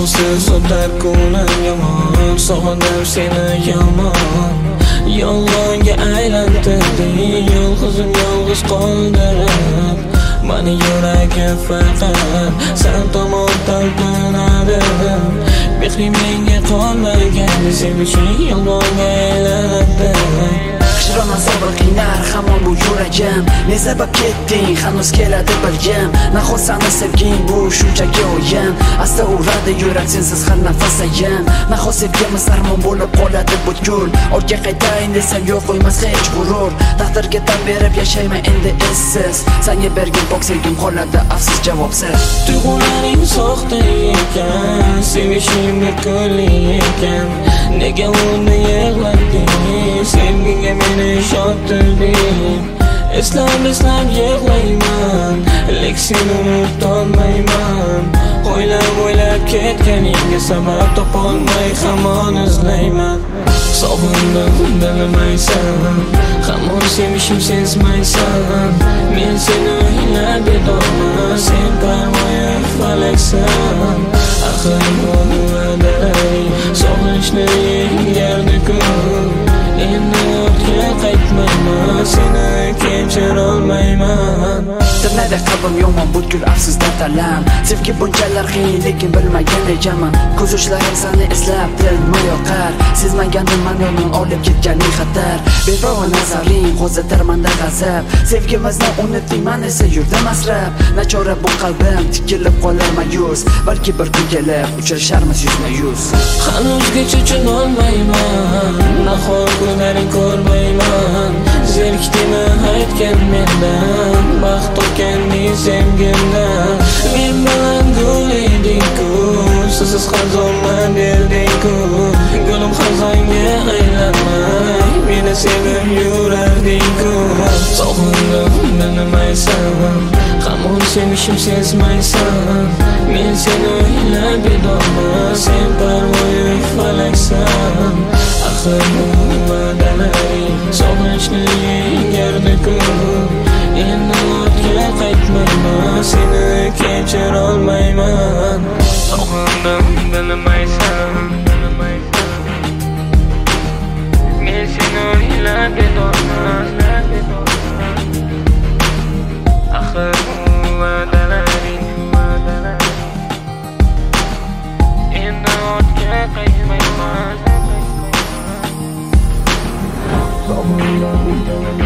Sensiz o'tar kunim yomon, sog'indim seni yomon. Yolg'onga aylantirding, yolg'izim yolg'iz qoldirib. Mani yuragim faqat sen tomon talpinadi. Mehrim menga qolmagan, sen uchun yolg'onga aylanadi. Qishroqman sabr qiynar hamon bu yuragim. Ne sabab ketding, hanuz keladi bilgim. Nahot seni sevging bu shunchaki o'yin. Asta uradi yurak sensiz har nafasayin. Nahot sevgimiz armon bo'lib qoladi butkul. Ortga qaytayin desam yo'q qo'ymas hech g'urur. Taqdirga tan berib yashayman endi essiz. Senga bergan pok sevgim qoladi afsus javobsiz. Tuyg'ularing soxta ekan, sevishimga kulli ekan. Nega uni yig'lading, sevgiga meni ishontirding. Eslab yig'layman, lek seni unutolmayman. O'ylab ketganingga sabab topolmay hamon izlayman. Sog'indim bilmaysan, hamon sevishim sezmaysan. Men seni o'ylab bedorman, sen parvoyi falaksan. Axir bu va'dalar sog'inchni yengardi-ku. Endi ortga qaytmayman, seni kechira olmayman. Tirnaydi qalbim yomon butkul afsusda talam. Sevgi bunchalar qiyin lekin bilmagan ekanman. Ko'z yoshlarim seni eslab dilma yoqar. Sezmaganim men yomon olib ketganing xatar. Bevafo nazaring qo'zitar menda g'azab. Sevgimizni unutdingman esa yurdim asrab. Nachora bu qalbim tikilib qolar mayus. Balki bir kun kelib uchrasharmiz yuzma-yuz. Hanuzgacha tushunolmayman, nahor kunlaring ko'rmayman. Zerikdimi aytgan mendan, baxt topganding sevgimdan. Men bilan gul eding-ku, sizsiz xazonman berding-ku. Gulim xazonga aylanmay, meni sevib yurarding-ku. Sog'indim bilmaysan, hamon sevishim sezmaysan. Men seni o'ylab bedorman, sen parvoyi falaksan. Axir bu va'dalaring sog'inchni yengardi-ku. Endi ortga qaytmayman, seni kechira olmayman. Sog'indim bilmaysan, men seni o'ylab bedorman. Axir bu va'dalaring endi ortga qaytmayman. Sog'indim